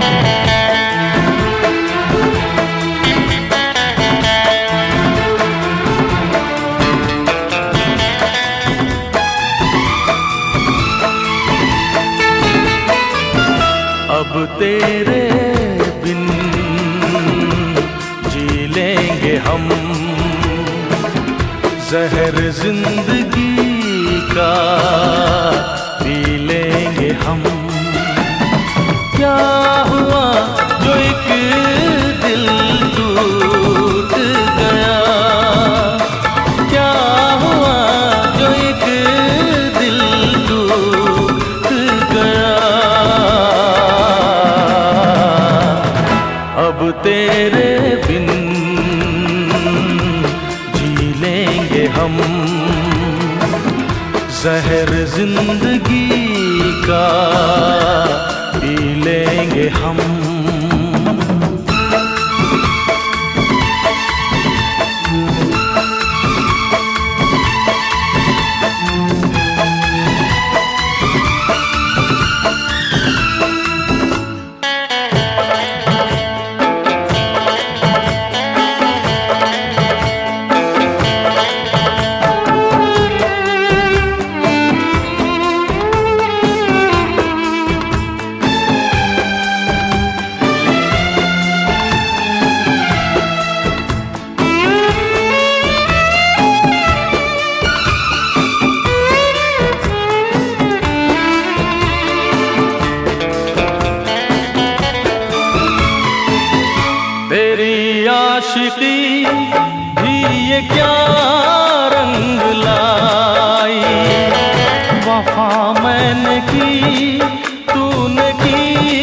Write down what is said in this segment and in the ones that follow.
अब तेरे बिन जी लेंगे हम, जहर जिंदगी का पी लेंगे हम। क्या हुआ जो एक दिल टूट गया, क्या हुआ जो एक दिल टूट गया। अब तेरे बिन जी लेंगे हम, जहर जिंदगी का पी लेंगे हम। तेरी आशिकी भी ये क्या रंग लाई, वफा मैंने की तूने की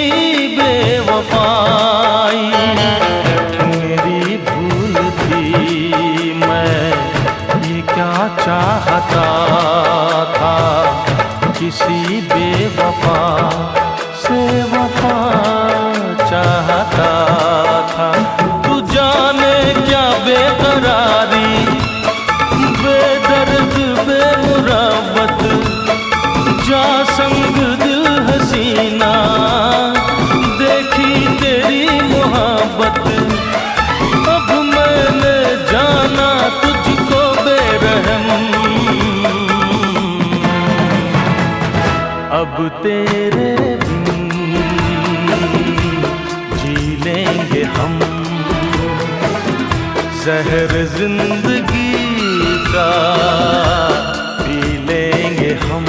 बेवफाई। मेरी भूल थी, मैं ये क्या चाहता था, किसी बेवफा से वफा चाहता था। तू जाने क्या बेकरारी, बेदर्द बेमुरवत, जा संग दिल हसीना, देखी तेरी मोहब्बत। अब मैंने जाना तुझको बेरहम, अब तेरे लेंगे हम, जहर जिंदगी का पी लेंगे हम।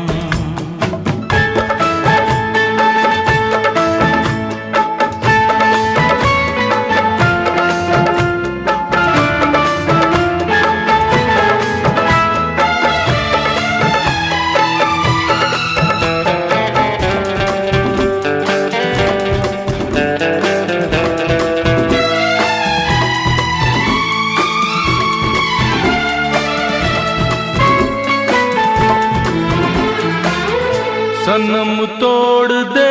सनम तोड़ दे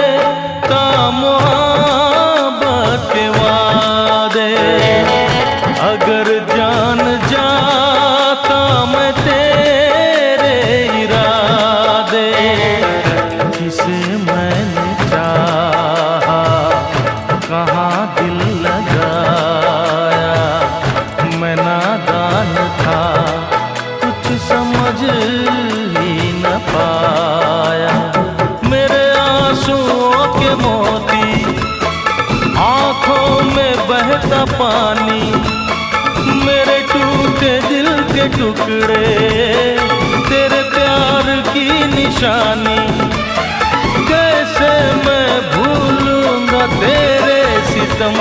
मोहब्बत के वादे, अगर जान जाता मैं तेरे इरादे। किसे मैंने चाहा, कहाँ दिल लगाया, मैं नादान था, कुछ समझ ही न पाया। मेरे आंसुओं के मोती, आंखों में बहता पानी, मेरे टूटे दिल के टुकड़े, तेरे प्यार की निशानी। कैसे मैं भूलूंगा तेरे सितम,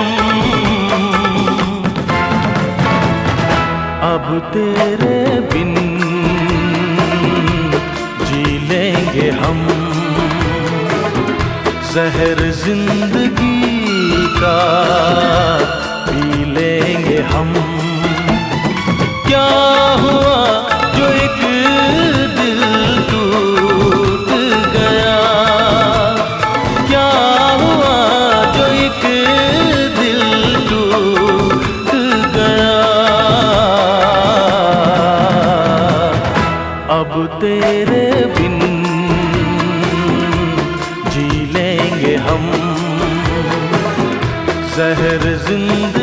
अब तेरे बिन जी लेंगे हम, जहर जिंदगी का पी लेंगे हम। क्या हुआ जो एक दिल टूट गया, क्या हुआ जो एक दिल टूट गया। अब तेरे बिन जी लेंगे हम, जहर जिंदगी